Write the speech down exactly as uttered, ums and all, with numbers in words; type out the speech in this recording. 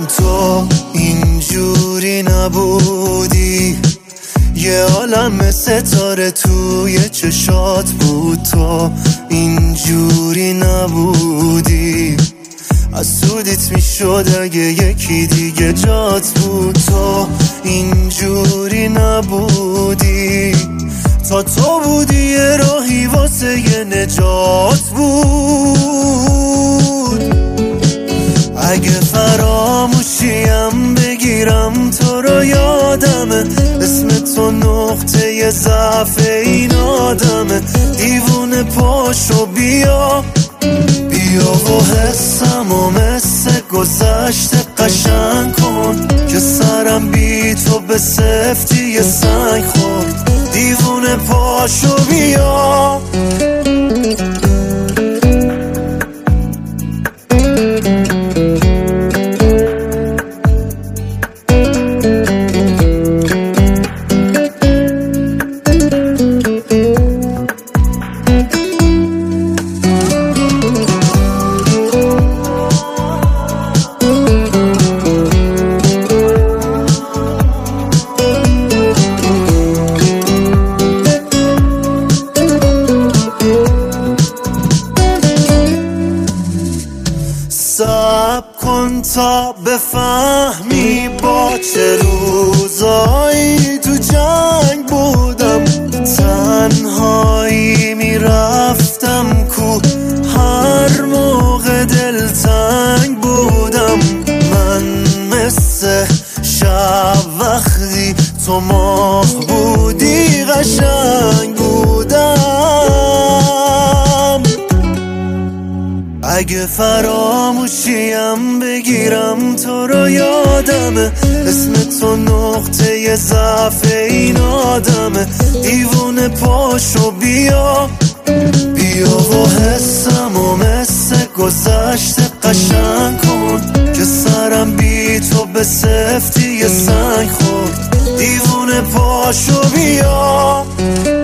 تو اینجوری نبودی، یه عالم ستاره توی چشات بود. تو اینجوری نبودی، از سودیت میشد اگه یکی دیگه جات بود. تو اینجوری نبودی، تا تو بودی یه راهی واسه یه نجات بود. اگه فراموشیم بگیرم تو رو یادمه، اسم تو نقطه ضعف این آدمه. دیوونه پاشو بیا بیا و حسم و مثل گذشته قشنگ کن، که سرم بی تو به سفتی یه سنگ خورد. دیوونه پاشو بیا. صبر کن تا بفهمی با چه روزایی تو جنگ بودم. تنهایی میرفتم کو هر موقع دلتنگ بودم. من مثل شب وقتی تو ماه بودی قشنگ بودم. اگه فراموشیم بگیرم تو رو یادمه، اسم تو نقطه ضعف این آدمه. دیوونه پاشو بیا بیا و حسم و مثل گذشته قشنگ کن، که سرم بی تو به سفتی یه سنگ خورد. دیوونه پاشو بیا.